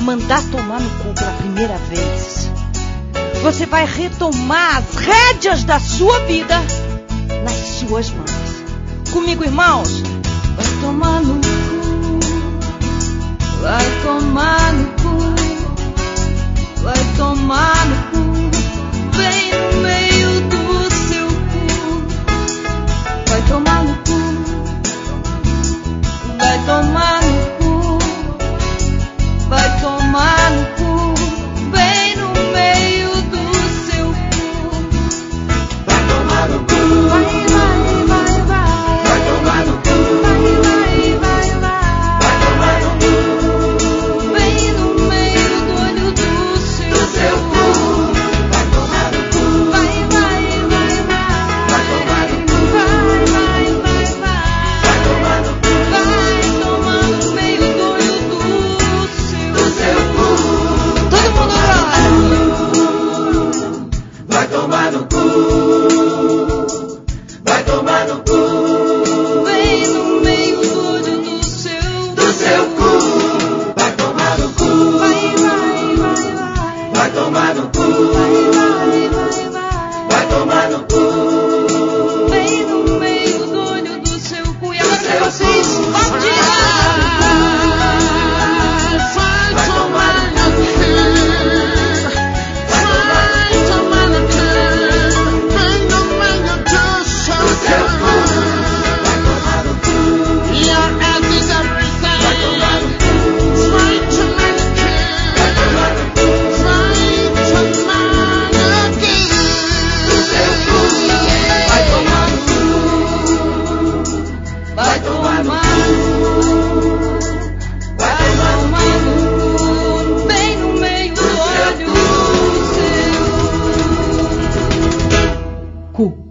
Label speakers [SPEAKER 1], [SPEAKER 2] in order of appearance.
[SPEAKER 1] mandar tomar no cu pela primeira vez, você vai retomar as rédeas da sua vida nas suas mãos. Comigo, irmãos? Vai tomar no cu, vai tomar no cu, vai tomar no cu, bem no meio do seu cu. Vai tomar no cu, vai tomar no cu, vai tomar no cu, bem no meio do seu cu.
[SPEAKER 2] Vai tomar no cu,
[SPEAKER 1] vai, vai, vai, vai,
[SPEAKER 2] vai tomar no cu,
[SPEAKER 1] vai, vai, vai, vai,
[SPEAKER 2] vai tomar no cu,
[SPEAKER 1] bem no meio do olho do seu cu.
[SPEAKER 2] vai tomar no cu,
[SPEAKER 1] Vai, vai, vai, vai,
[SPEAKER 2] vai tomar no cu,
[SPEAKER 1] vai, vai, vai, vai,
[SPEAKER 2] vai tomar no cu,
[SPEAKER 1] vai tomar no meio do olho do seu cu. Todo mundo agora.
[SPEAKER 2] vai tomar no cu, vai tomar no cu,
[SPEAKER 1] Bem no meio do olho do
[SPEAKER 2] seu cu, vai tomar no cu,
[SPEAKER 1] vai, vai, vai, vai,
[SPEAKER 2] vai tomar no cu,
[SPEAKER 1] vai, vai, vai, vai,
[SPEAKER 2] vai tomar no cu,
[SPEAKER 1] bem no meio do olho do seu cu. E agora pra vocês, vamos dizer.
[SPEAKER 2] vai tomar no cu, vai tomar no cu, do seu cu, vai tomar no cu, vai tomar no cu, vai tomar no cu, do seu cu, vai tomar no cu, vai tomar no cu, vai tomar no cu,
[SPEAKER 1] Bem no meio do olho do seu cu.